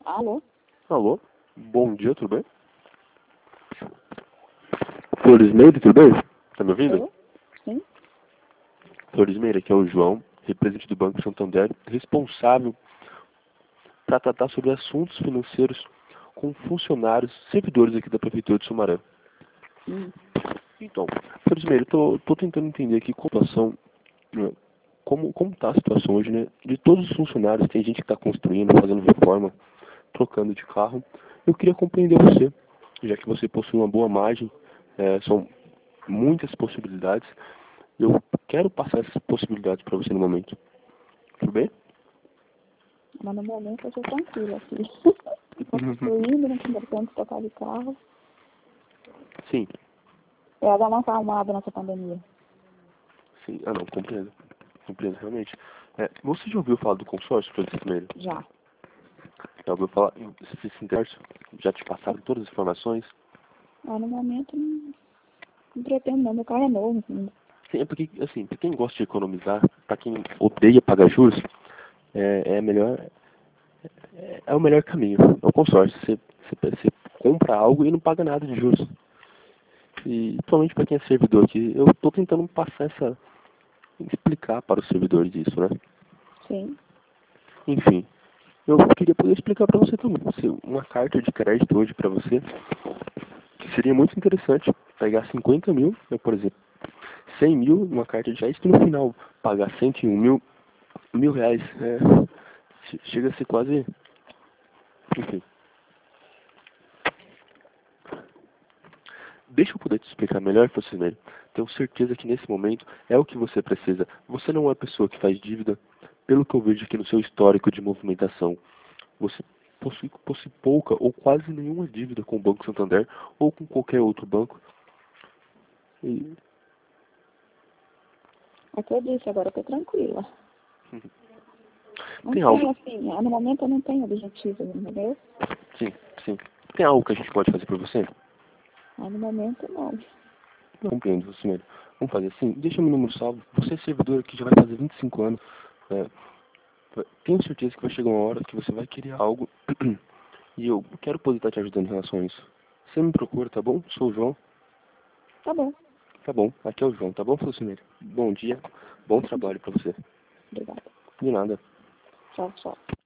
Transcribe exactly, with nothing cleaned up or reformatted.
Alô? Alô? Bom dia, tudo bem? Flores Meire, tudo bem? Tá me ouvindo? Eu? Sim? Flores Meire, aqui é o João, representante do Banco Santander, responsável para tratar sobre assuntos financeiros com funcionários, servidores aqui da Prefeitura de Sumaré. Hum. Então, Flores Meire, eu tô, tô tentando entender aqui como a situação, né, como, como tá a situação hoje, né? De todos os funcionários, tem gente que está construindo, fazendo reforma, trocando de carro. Eu queria compreender você, já que você possui uma boa margem, é, são muitas possibilidades. Eu quero passar essas possibilidades para você no momento. Tudo bem? Mas no momento eu tô tranquila aqui. Tô construindo, não tô tentando tocar de carro. Sim, É dar uma acalmada nessa pandemia. sim. Ah, não, compreendo. Compreendo, realmente. É, você já ouviu falar do consórcio, Francisco Meire? Já. Já ouviu falar? Esse consórcio? Já te passaram todas as informações? Mas no momento não, não pretendo não. Meu carro é novo. Assim. Sim, é porque, assim, para quem gosta de economizar, para quem odeia pagar juros, é, é melhor, é, é o melhor caminho. É o consórcio. Você, você, você compra algo e não paga nada de juros. E, principalmente para quem é servidor aqui, eu estou tentando passar essa, explicar para os servidores isso, né? Sim. Enfim, eu queria poder explicar para você também. Se uma carta de crédito hoje para você, que seria muito interessante pegar cinquenta mil, né, por exemplo, cem mil numa carta de crédito e no final pagar cento e um mil, mil reais. É, che- chega a ser quase. Enfim. Deixa eu poder te explicar melhor, Francisco. Tenho certeza que nesse momento é o que você precisa. Você não é uma pessoa que faz dívida, pelo que eu vejo aqui no seu histórico de movimentação. Você possui, possui pouca ou quase nenhuma dívida com o Banco Santander ou com qualquer outro banco. E, É o que eu disse, agora eu tô tranquila. Não tem tenho algo. assim, no momento eu não tenho objetivo, entendeu? Sim, sim. Tem algo que a gente pode fazer por você? Mas no momento não. Não compreendo, senhor. Vamos fazer assim? Deixa meu número salvo. Você é servidor aqui, já vai fazer vinte e cinco anos. É, tenho certeza que vai chegar uma hora que você vai querer algo e eu quero poder estar te ajudando em relação a isso. Você me procura, tá bom? Sou o João. Tá bom. Tá bom, aqui é o João, tá bom, Fulcinei? Bom dia, bom trabalho pra você. Obrigada. De nada. Tchau, tchau.